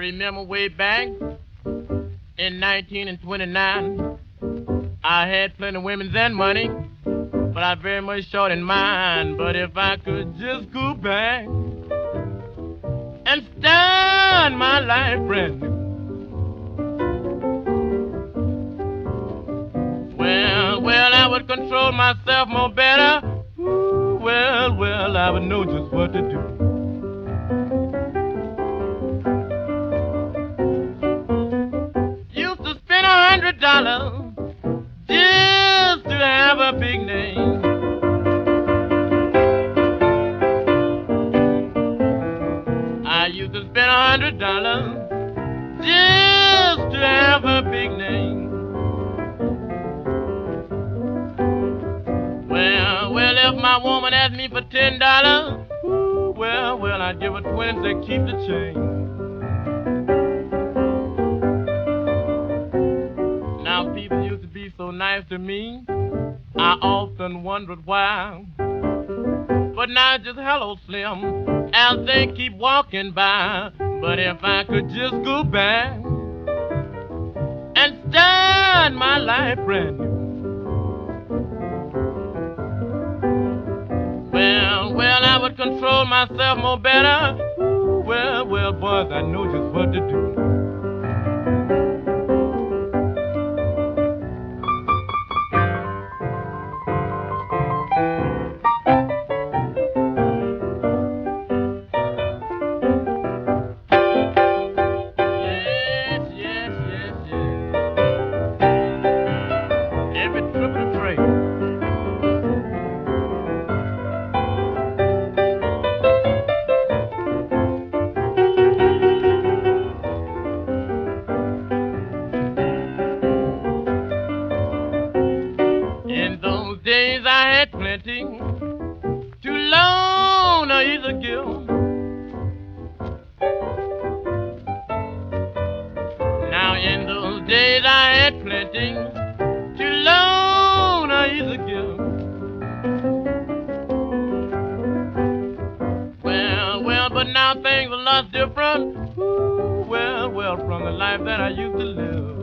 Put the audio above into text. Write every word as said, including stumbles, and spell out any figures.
remember way back in nineteen twenty-nine, I had plenty of women and money, but I very much short in mind. But if I could just go back and start my life brand new, well, well, I would control myself more better. Ooh, well, well, I would know just what to do. Used to spend a hundred dollars just to have a big name. I used to spend a hundred dollars just to have a big name. Well, well, if my woman asked me for ten dollars, ooh, well, well, I'd give her twenty to keep the change. Now people used to be so nice to me, I often wondered why. But now it's just hello Slim, as they keep walking by. But if I could just go back and start my life brand new, well, well, I would control myself more better. Ooh, well, well, boys, I know just what to do. Yes, yes, yes, yes. Every trip of the train. In those days I had plenty, too long to either give. Now in those days I had plenty, too long to either give. Well, well, but now things are a lot different. Ooh, well, well, from the life that I used to live.